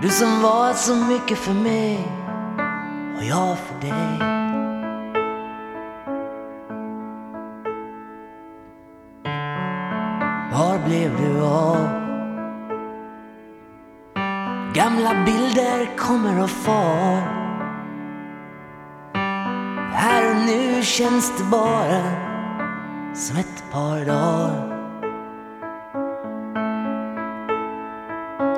Du som var så mycket för mig och jag för dig. Var blev du av? Gamla bilder kommer och far. Här och nu känns det bara som ett par dagar.